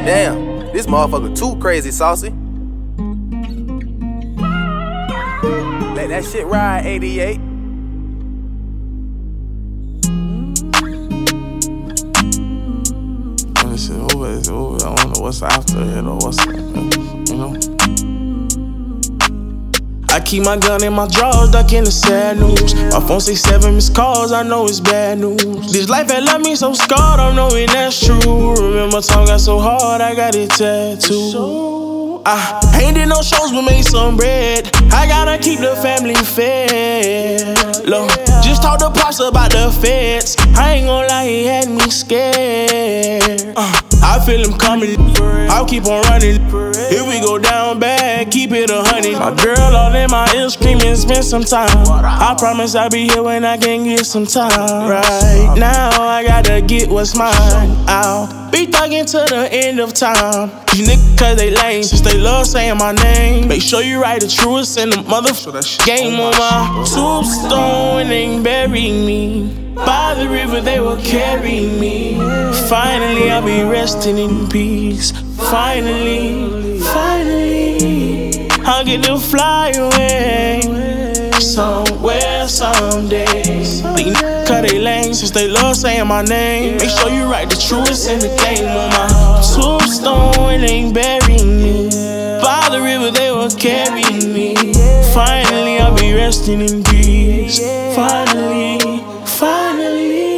Damn, this motherfucker too crazy, saucy. Let that shit ride, 88. This shit over, it's over. I don't know what's after it or what's, you know. I keep my gun in my drawers, ducking the sad news. My phone say 7 missed calls, I know it's bad news. This life had left me so scarred, I'm knowing that's true. Remember time got so hard, I got it tattooed. I ain't did no shows, but made some bread. I gotta keep the family fed. Look, just talk to Pops about the feds. I ain't gon' lie, he had me scared. I feel him coming, I'll keep on running. If we go down bad, keep it 100. My girl all in my ear screaming, spend some time. I promise I'll be here when I can get some time. Right now, I gotta get what's mine out. Be thuggin' to the end of time. These niggas cause they lame, since they love saying my name. Make sure you write the truest in the motherfucker game on my tombstone and bury me. By the river they will carry me. Finally I'll be resting in peace. Finally, finally I'll get to fly away somewhere someday. These niggas cut they lame since they love saying my name. Make sure you write the truest in the game on my tombstone and bury me. By the river they will carry me. Finally I'll be resting in peace. Finally, finally,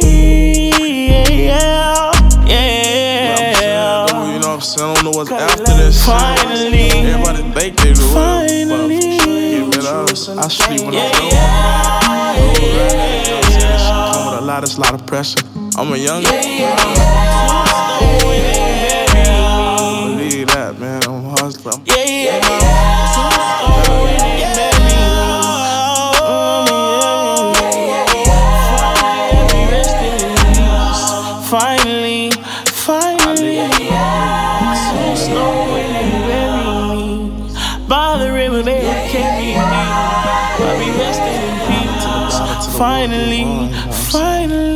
yeah, yeah. You know what I'm saying? I don't know what's after this. Finally, everybody think they do. Finally, give it up. I sleep when I'm doing. Come with a lot of pressure. I'm a young man. Believe that, man. I'm hustling. Finally, finally, snow when they bury me. By the river they will carry me. I'll be resting in peace. Finally, finally.